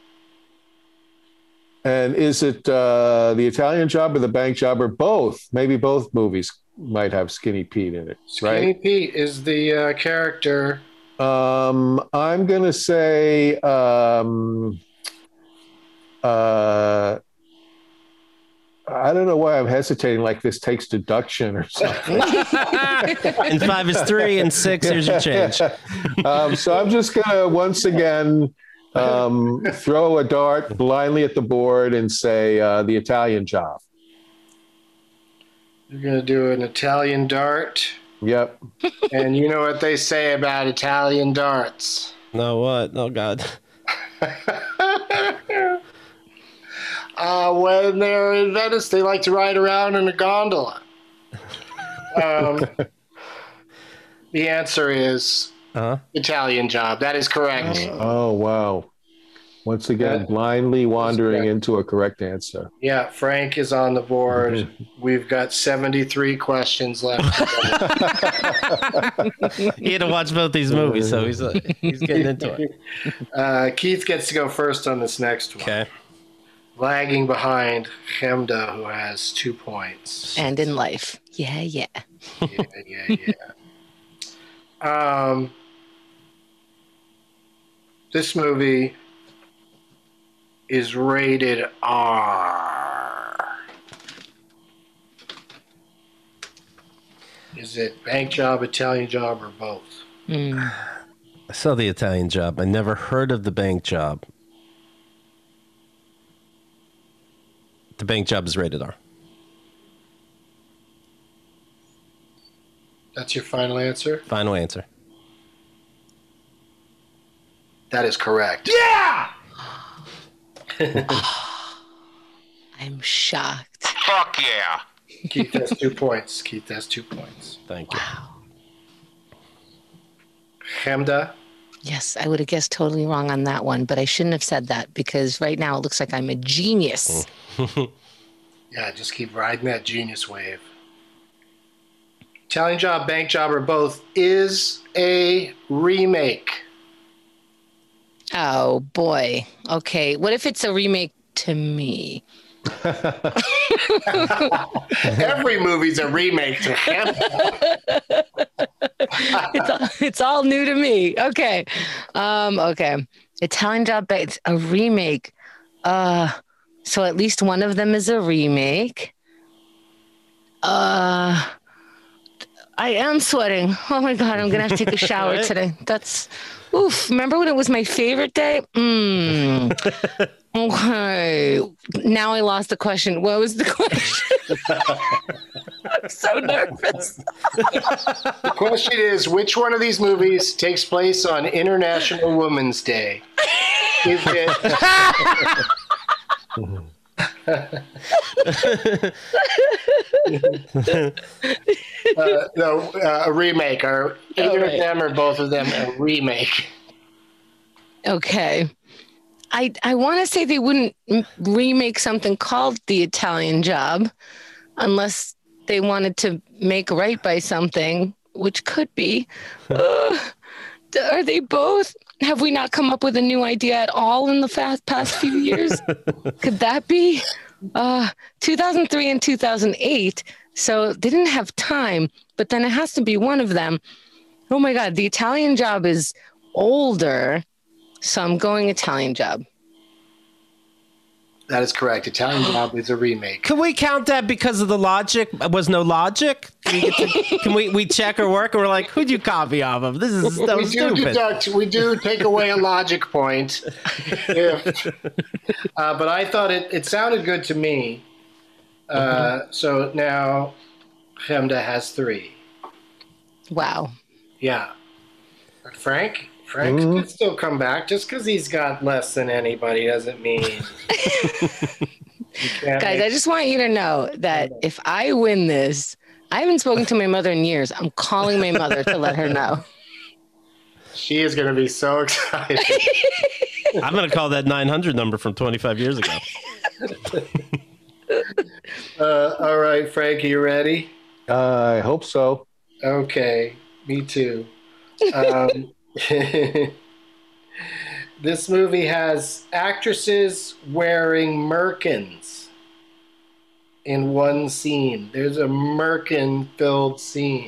And is it the Italian job or the bank job or both? Maybe both movies might have Skinny Pete in it, right? Skinny Pete is the character. I'm going to say I don't know why I'm hesitating, like this takes deduction or something. And 5 is 3 and 6, here's your change. So I'm just going to once again throw a dart blindly at the board and say the Italian job. You're going to do an Italian dart? Yep. And you know what they say about Italian darts? No, what? Oh, God. When they're in Venice, they like to ride around in a gondola. The answer is Italian Job. That is correct. Oh, wow. Once again, blindly wandering into a correct answer. Yeah, Frank is on the board. We've got 73 questions left. He had to watch both these movies, so he's getting into it. Keith gets to go first on this next one. Okay. Lagging behind Chemda, who has 2 points. And in life. Yeah. Yeah. This movie is rated R. Is it Bank Job, Italian Job, or both? I saw the Italian Job. I never heard of the Bank Job. The Bank Job is rated R. That's your final answer? Final answer. That is correct. Yeah! I'm shocked. Fuck yeah. Keith has 2 points. Thank you. Wow. Chemda? Yes, I would have guessed totally wrong on that one, but I shouldn't have said that because right now it looks like I'm a genius. Yeah, just keep riding that genius wave. Italian Job, Bank Job, or both is a remake. Oh, boy. Okay. What if it's a remake to me? Every movie's a remake to him. It's all new to me. Okay. Okay. Italian Job, it's a remake. So at least one of them is a remake. I am sweating. Oh my God, I'm going to have to take a shower today. That's, oof. Remember when it was my favorite day? Okay. Now I lost the question. What was the question? I'm so nervous. The question is, which one of these movies takes place on International Women's Day? Is it... a remake, or either of them or both of them a remake. Okay. I want to say they wouldn't remake something called The Italian Job unless they wanted to make right by something, which could be. Are they both? Have we not come up with a new idea at all in the past few years? Could that be? 2003 and 2008. So they didn't have time, but then it has to be one of them. Oh my God, The Italian Job is older. So I'm going Italian Job. That is correct. Italian Job is a remake. Can we count that because of the logic? Was no logic? Can we check her work and we're like, who'd you copy off of? This is so stupid. We do take away a logic point. But I thought it sounded good to me. So now Chemda has 3. Wow. Yeah. Frank can still come back. Just because he's got less than anybody doesn't mean. Guys, I just want you to know that if I win this, I haven't spoken to my mother in years. I'm calling my mother to let her know. She is going to be so excited. I'm going to call that 900 number from 25 years ago. All right, Frank, are you ready? I hope so. Okay, me too. This movie has actresses wearing merkins in one scene. There's a merkin-filled scene.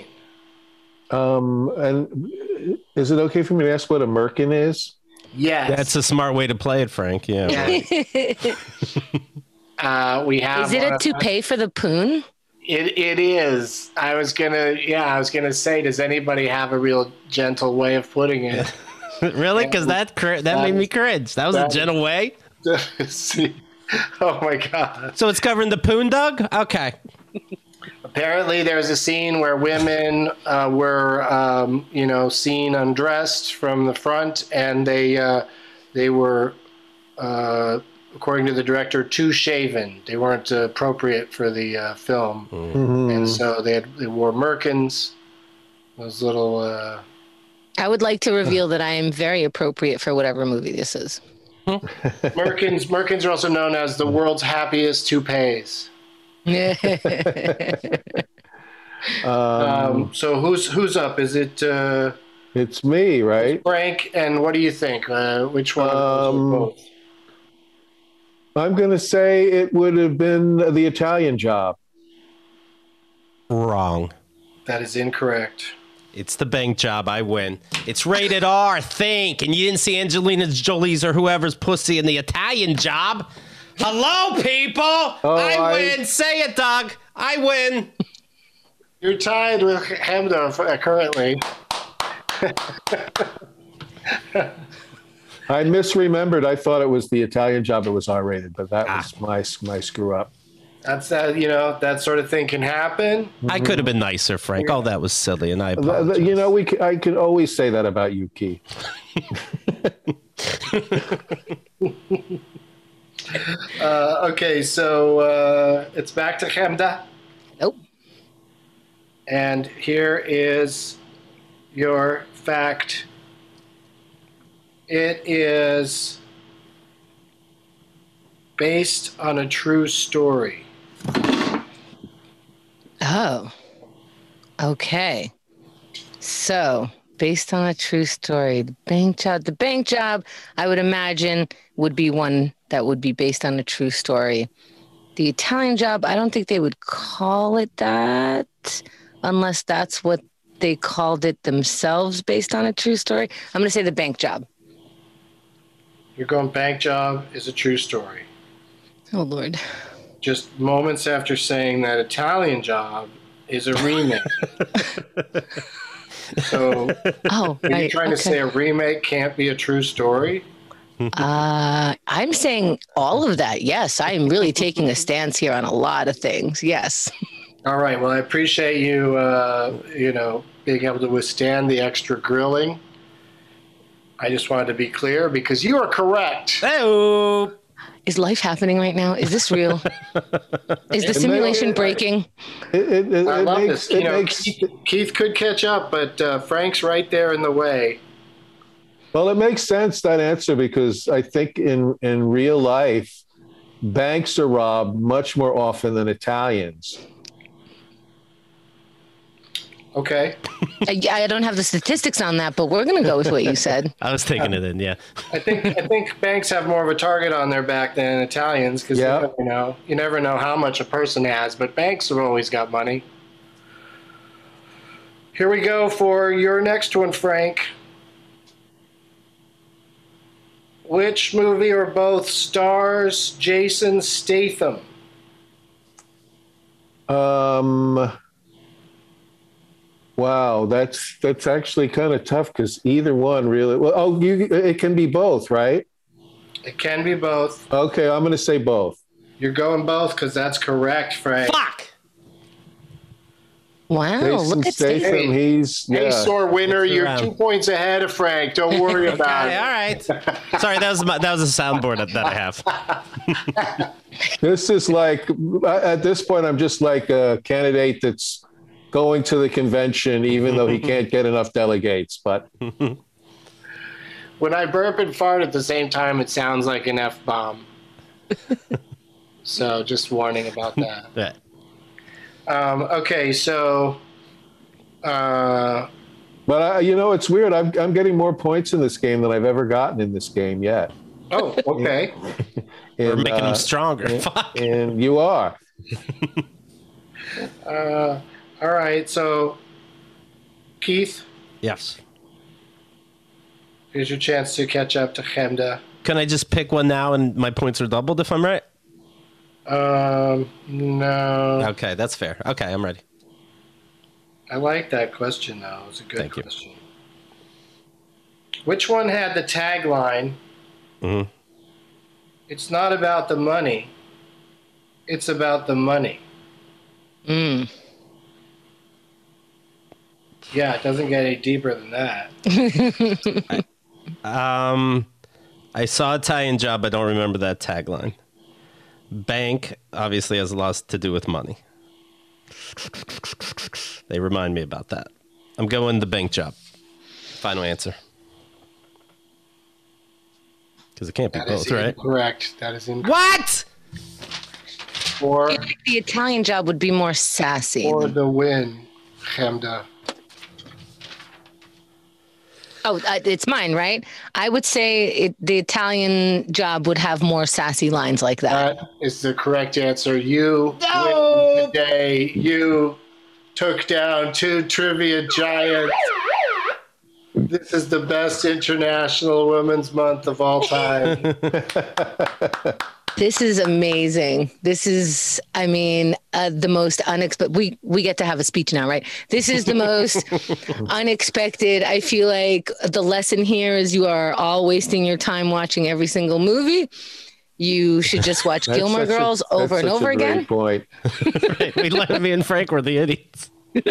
And is it okay for me to ask what a merkin is? Yes. That's a smart way to play it, Frank. Yeah. We have. Is it a toupee for the poon? It is. I was gonna say, does anybody have a real gentle way of putting it? Really? Because that made me cringe. That was a gentle way. Oh my God! So it's covering the poon dog? Okay. Apparently, there's a scene where women were, seen undressed from the front, and they were according to the director, too shaven. They weren't appropriate for the film. And so they wore merkins, those little... I would like to reveal that I am very appropriate for whatever movie this is. Merkins are also known as the world's happiest toupees. So who's up? Is it... It's me, right? Frank, and what do you think? Which one of those both? I'm going to say it would have been The Italian Job. Wrong. That is incorrect. It's The Bank Job. I win. It's rated R, think. And you didn't see Angelina Jolie's or whoever's pussy in The Italian Job. Hello, people. I win. Say it, Doug. I win. You're tied with Hamda currently. I misremembered. I thought it was The Italian Job that was R-rated, but that was my screw up. That's that sort of thing can happen. I could have been nicer, Frank. Oh, that was silly, and I apologize. I could always say that about you, Keith. Okay, so it's back to Hamda. Nope. And here is your fact. It is based on a true story. Oh, okay. So, based on a true story, the bank job, I would imagine, would be one that would be based on a true story. The Italian Job, I don't think they would call it that, unless that's what they called it themselves, based on a true story. I'm going to say The Bank Job. You're going Bank Job is a true story. Oh, Lord. Just moments after saying that Italian Job is a remake. So, are you trying to say a remake can't be a true story? I'm saying all of that. Yes, I am really taking a stance here on a lot of things. Yes. All right. Well, I appreciate you, being able to withstand the extra grilling. I just wanted to be clear because you are correct. Hey-o. Is life happening right now? Is this real? Is the simulation breaking? I love this. Keith could catch up, but Frank's right there in the way. Well, it makes sense, that answer, because I think in real life, banks are robbed much more often than Italians. Okay. I don't have the statistics on that, but we're going to go with what you said. I was taking it in, yeah. I think banks have more of a target on their back than Italians because you never know how much a person has, but banks have always got money. Here we go for your next one, Frank. Which movie or both stars Jason Statham? Wow, that's actually kind of tough because either one really. Well, it can be both, right? It can be both. Okay, I'm going to say both. You're going both because that's correct, Frank. Fuck! Wow, Jason look at Statham. Hey, sore winner, you're 2 points ahead of Frank. Don't worry about it. All right. Sorry, that was a soundboard that I have. This is like, at this point, I'm just like a candidate that's going to the convention, even though he can't get enough delegates. But when I burp and fart at the same time, it sounds like an F-bomb. So just warning about that. Yeah. Okay, so... But, it's weird. I'm getting more points in this game than I've ever gotten in this game yet. Oh, okay. We're making them stronger. Fuck. And you are. All right, so... Keith? Yes. Here's your chance to catch up to Hamda. Can I just pick one now and my points are doubled if I'm right? No. Okay, that's fair. Okay, I'm ready. I like that question, though. It's a good question. Which one had the tagline, It's not about the money, it's about the money? Yeah, it doesn't get any deeper than that. I saw Italian Job. I don't remember that tagline. Bank obviously has a lot to do with money. They remind me about that. I'm going the Bank Job. Final answer. Because it can't be both, right? Correct. That is incorrect. What? Or The Italian Job would be more sassy. for the win, Chemda. Oh, it's mine, right? I would say the Italian Job would have more sassy lines like that. That is the correct answer. You win today. You took down 2 trivia giants. This is the best International Women's Month of all time. This is amazing. This is, the most unexpected. We get to have a speech now, right? This is the most unexpected. I feel like the lesson here is you are all wasting your time watching every single movie. You should just watch Gilmore Girls over and over again. Point. Right. We let me and Frank were the idiots.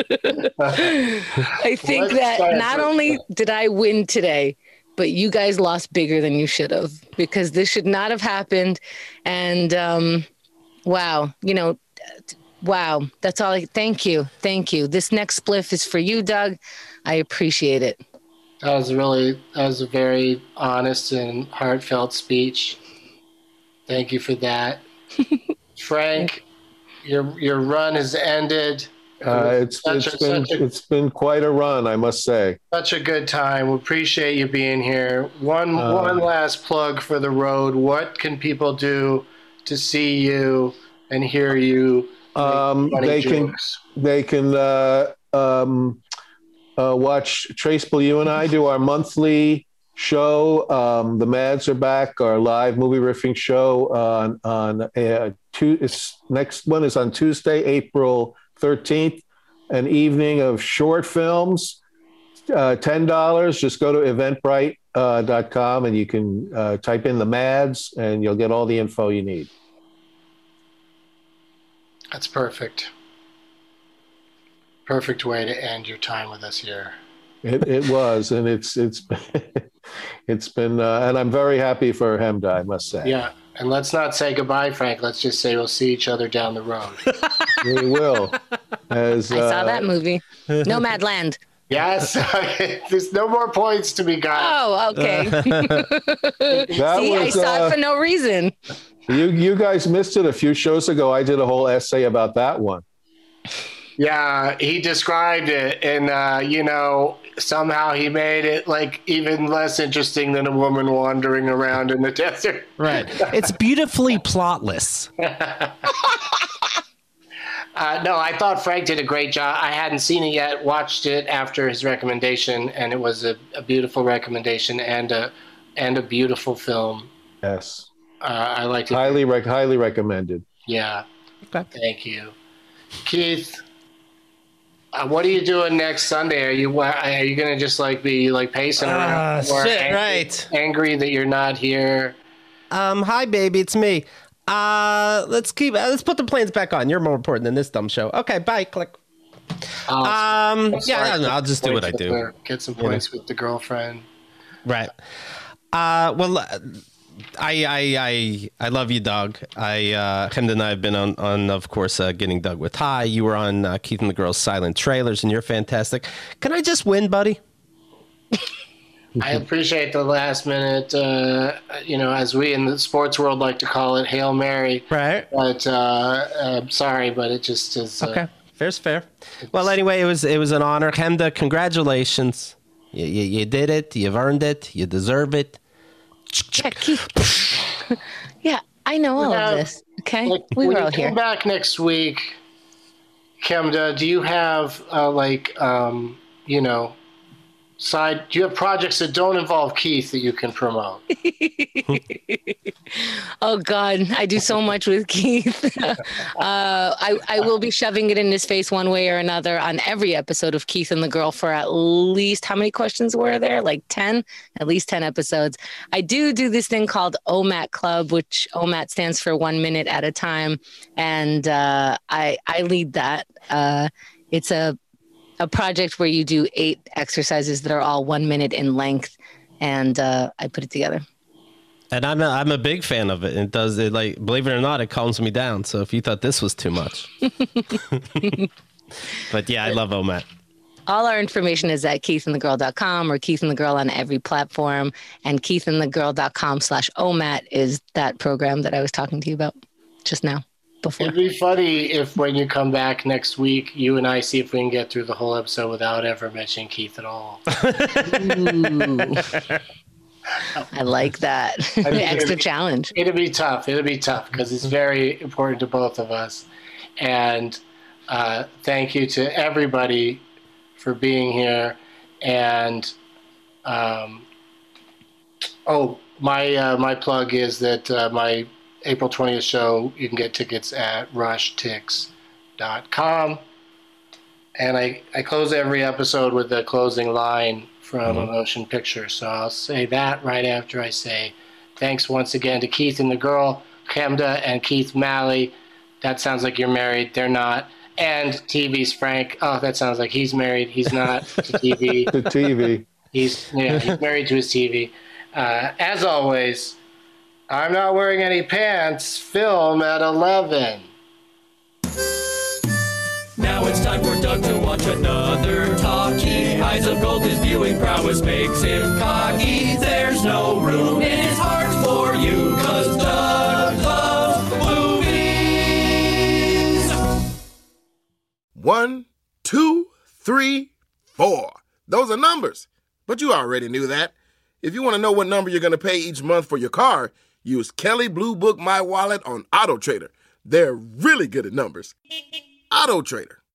I think that not only did I win today, but you guys lost bigger than you should have, because this should not have happened. And wow, that's all. Thank you. This next spliff is for you, Doug. I appreciate it. That was a very honest and heartfelt speech. Thank you for that. Frank, your run has ended. It's been quite a run, I must say. Such a good time. We appreciate you being here. One last plug for the road. What can people do to see you and hear you? They can watch Traceable. You and I do our monthly show. The Mads are back, our live movie riffing show next one is on Tuesday, April 13th, an evening of short films, $10. Just go to eventbrite.com and you can type in the Mads and you'll get all the info you need. That's perfect. Perfect way to end your time with us here. It was, and it's been, and I'm very happy for Chemda, I must say. Yeah. And let's not say goodbye, Frank. Let's just say we'll see each other down the road. We will. I saw that movie. Nomadland. Yes. There's no more points to be got. Oh, okay. I saw it for no reason. You guys missed it a few shows ago. I did a whole essay about that one. Yeah, he described it, and somehow he made it like even less interesting than a woman wandering around in the desert. Right. It's beautifully plotless. No, I thought Frank did a great job. I hadn't seen it yet, watched it after his recommendation, and it was a beautiful recommendation and a beautiful film. Yes. I liked it. Highly recommended. Yeah. Okay. Thank you. Keith, what are you doing next Sunday? Are you going to just be pacing around? Angry that you're not here? Hi, baby. It's me. Let's put the planes back on. You're more important than this dumb show. Okay, bye. Click. I'll just do what I do. Get some points with the girlfriend. Right. Well, I love you, Doug. Chemda and I have been on of course, Getting Doug with Ty. You were on Keith and the Girls Silent Trailers, and you're fantastic. Can I just win, buddy? I appreciate the last minute, as we in the sports world like to call it, Hail Mary. Right. But I'm sorry, but it just is. Okay, fair's fair. Well, anyway, it was an honor. Chemda, congratulations. You did it. You've earned it. You deserve it. Yeah, Keith. Yeah, I know all of this. Okay, we were all here. When you come back next week, Chemda, do you have do you have projects that don't involve Keith that you can promote? Oh God, I do so much with Keith. I will be shoving it in his face one way or another on every episode of Keith and the Girl for at least, how many questions were there? Like 10? At least 10 episodes. I do this thing called OMAT Club, which OMAT stands for 1 minute at a time. And I lead that. It's a project where you do 8 exercises that are all 1 minute in length, and I put it together. And I'm a big fan of it. It does it, like, believe it or not, it calms me down. So if you thought this was too much, but yeah, I love OMAT. All our information is at keithandthegirl.com or Keith and the Girl on every platform. And keithandthegirl.com/OMAT is that program that I was talking to you about just now. Before. It'd be funny if when you come back next week, you and I see if we can get through the whole episode without ever mentioning Keith at all. I like that. Extra challenge. It'll be tough. It'll be tough because it's very important to both of us. And thank you to everybody for being here. And my plug is that my April 20th show, you can get tickets at rushtix.com. And I close every episode with the closing line from a motion picture. So I'll say that right after I say thanks once again to Keith and the Girl, Chemda and Keith Malley. That sounds like you're married. They're not. And TV's Frank. Oh, that sounds like he's married. He's not to TV. The TV. He's married to his TV. As always, I'm not wearing any pants. Film at 11. Now it's time for Doug to watch another talkie. Eyes of gold, his viewing prowess makes him cocky. There's no room in his heart for you, 'cause Doug loves movies. 1, 2, 3, 4. Those are numbers, but you already knew that. If you want to know what number you're going to pay each month for your car, use Kelley Blue Book My Wallet on Auto Trader. They're really good at numbers. Auto Trader.